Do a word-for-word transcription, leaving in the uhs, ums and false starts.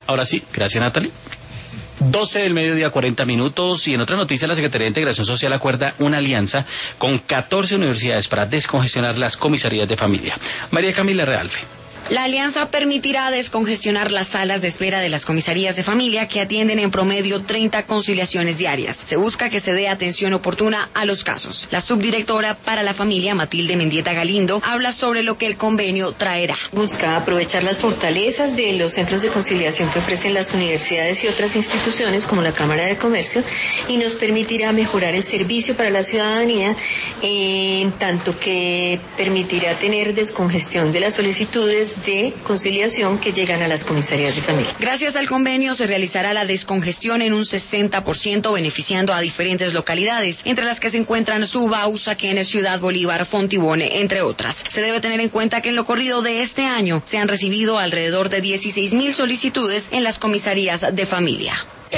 Ahora sí, gracias Natalie. doce del mediodía, cuarenta minutos, y en otra noticia la Secretaría de Integración Social acuerda una alianza con catorce universidades para descongestionar las comisarías de familia. María Camila Realfe. La alianza permitirá descongestionar las salas de espera de las comisarías de familia que atienden en promedio treinta conciliaciones diarias. Se busca que se dé atención oportuna a los casos. La subdirectora para la familia, Matilde Mendieta Galindo, habla sobre lo que el convenio traerá. Busca aprovechar las fortalezas de los centros de conciliación que ofrecen las universidades y otras instituciones como la Cámara de Comercio y nos permitirá mejorar el servicio para la ciudadanía, en tanto que permitirá tener descongestión de las solicitudes de conciliación que llegan a las comisarías de familia. Gracias al convenio se realizará la descongestión en un sesenta por ciento, beneficiando a diferentes localidades, entre las que se encuentran Suba, Usaquén, Ciudad Bolívar, Fontibón, entre otras. Se debe tener en cuenta que en lo corrido de este año se han recibido alrededor de dieciséis mil solicitudes en las comisarías de familia.